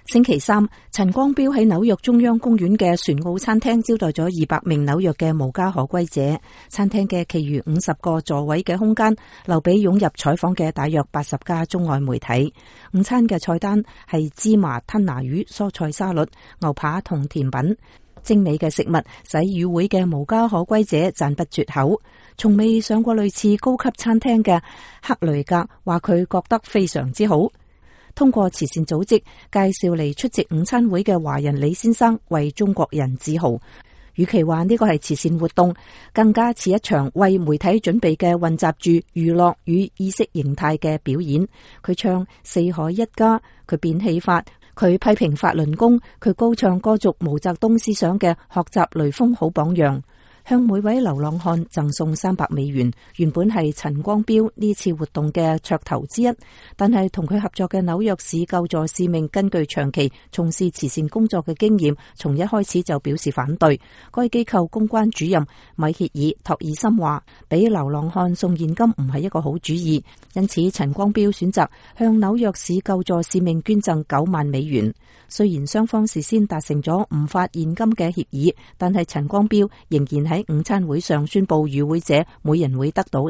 星期三，陳光標喺紐約中央公園嘅船澳餐廳招待咗200名紐約嘅無家可歸者。餐廳嘅其餘50個座位嘅空間留俾湧入採訪嘅大約80家中外媒體。午餐嘅菜單係芝麻吞拿魚、蔬菜沙律、牛扒同甜品。精美嘅食物使與會嘅無家可歸者讚不絕口。從未上過類似高級餐廳嘅克雷格話佢覺得非常之好。通過慈善組織介紹嚟出席午餐會嘅華人李先生為中國人自豪。與其話呢個係慈善活動，更加似一場為媒體準備嘅混雜住娛樂與意識形態嘅表演。佢唱四海一家，佢變戲法，佢批評法輪功，佢高唱歌頌毛澤東思想嘅學習雷鋒好榜樣。向每位流浪漢贈送$300，原本係陳光標呢次活動嘅噱頭之一，但係同佢合作嘅紐約市救助使命根據長期從事慈善工作嘅經驗，從一開始就表示反對。該機構公關主任米歇爾·托爾森話，俾流浪漢送現金唔係一個好主意，因此陳光標選擇向紐約市救助使命捐贈$90,000。雖然雙方事先達成咗唔發現金嘅協議，但係陳光標仍然喺午餐會上宣布與會者每人會得到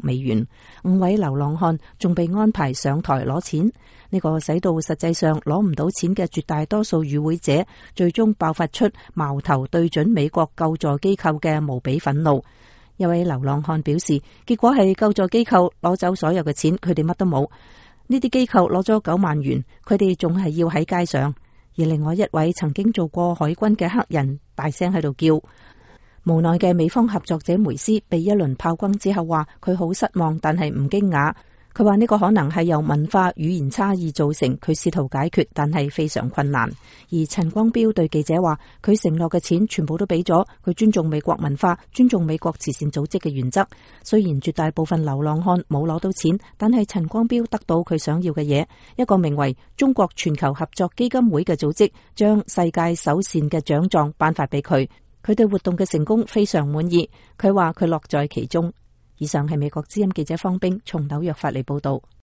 $300。5位流浪漢仲被安排上台攞錢，呢個使到實際上攞唔到錢嘅絕大多數與會者最終爆發出矛頭對準美國救助機構嘅無比憤怒。一位流浪漢表示，結果係救助機構攞走所有嘅錢，佢哋乜都冇。呢啲機構攞咗$90,000，佢哋仲係要喺街上。而另外一位曾經做過海軍嘅黑人大聲喺度叫。無奈嘅美方合作者梅斯被一輪炮轟之後話佢好失望，但係唔驚訝。佢話呢個可能係由文化語言差異造成，佢試圖解決，但係非常困難。而陳光標對記者話，佢承諾嘅錢全部都俾咗，佢尊重美國文化，尊重美國慈善組織嘅原則。雖然絕大部分流浪漢冇攞到錢，但係陳光標得到佢想要嘅嘢。一個名為中國全球合作基金會嘅組織將世界首善嘅獎狀頒發俾佢。佢對活動嘅成功非常滿意，佢話佢樂在其中。以上係美國之音記者方冰從紐約發嚟報道。